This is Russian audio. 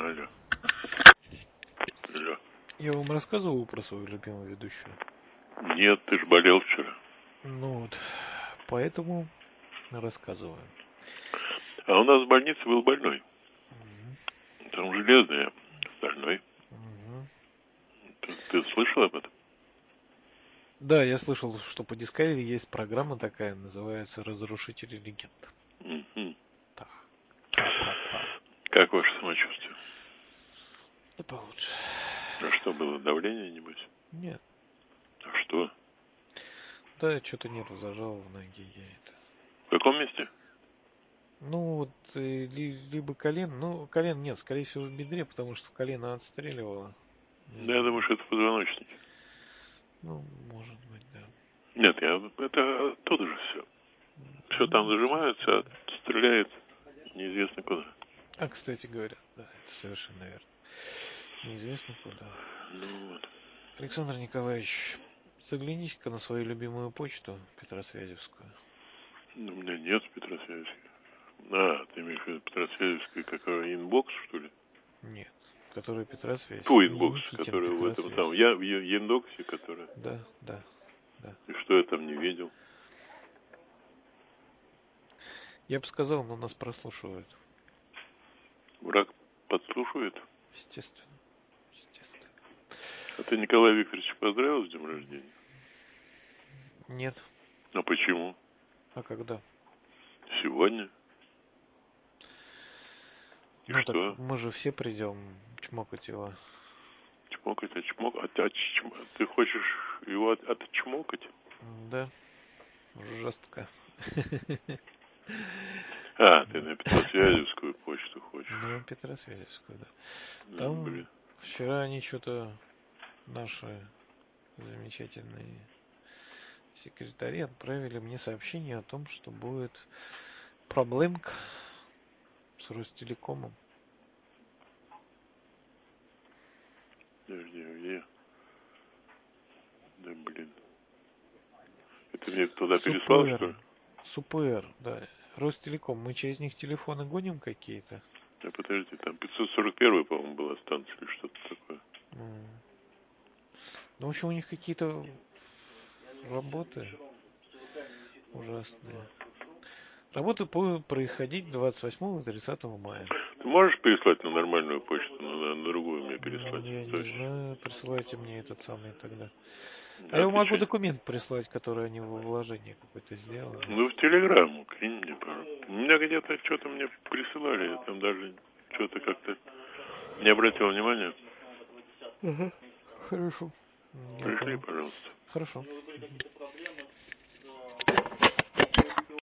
Алло. Алло. Я вам рассказывал про свою любимую ведущую? Нет, ты ж болел вчера. Ну вот, поэтому рассказываю. А у нас в больнице был больной. Угу. Там железный, а стальной. Угу. Ты слышал об этом? Да, я слышал, что по Discovery есть программа такая, называется «Разрушители легенд». Угу. Так. Та-та-та. Как ваше самочувствие? Да получше. А что было, давление, небось? Нет. А что? Да, что-то нерв зажал в ноге, я это. В каком месте? Ну вот, либо колен, ну колен нет, скорее всего в бедре, потому что колено отстреливало. Да, я думаю, что это в позвоночнике. Ну, может быть, да. Нет, это оттуда же все. Все там зажимается, а стреляет неизвестно куда. А, кстати говоря, да, это совершенно верно. Неизвестно куда. Ну вот. Александр Николаевич, загляните-ка на свою любимую почту Петросвязевскую. Ну, у меня нет Петросвязевской. А, ты имеешь в виду Петросвязевской, какая, инбокс, что ли? Нет, которая Петросвязь. Ту Не инбокс, Никитин, который в этом Петросвязь. самом. Я в Яндоксе, который. Да. И что я там не видел? Я бы сказал, но нас прослушивают. Враг подслушивает? Естественно. А ты Николая Викторовича поздравил с днем рождения? Нет. А почему? А когда? Сегодня. И Ну что? так мы же все придем чмокать его. Чмокать, ты хочешь его отчмокать? Да. Жестко. А, ты на Петросвязевскую почту хочешь. На Петросвязевскую, да. Ну, Там блин. вчера они что-то, наши замечательные секретари, отправили мне сообщение о том, что будет проблемка с Ростелекомом. Подожди, где? Да, блин. Это мне туда переслал, что ли? СУПР, да. Ростелеком. Мы через них телефоны гоним какие-то. Да подожди, там 541, по-моему, была станция или что-то такое. Ну, в общем, у них какие-то работы ужасные. Работы будут происходить 28-30 мая. Ты можешь переслать на нормальную почту, на другую мне переслать? Я не знаю, присылайте мне этот самый тогда. А я могу Отвечай. документ прислать, который они во вложении какое-то сделали. Ну, в телеграмму, кинь мне, пожалуйста. У меня где-то что-то мне присылали, я там даже что-то как-то не обратил внимания. Ага. Хорошо. Я Пришли, понял. пожалуйста. Хорошо.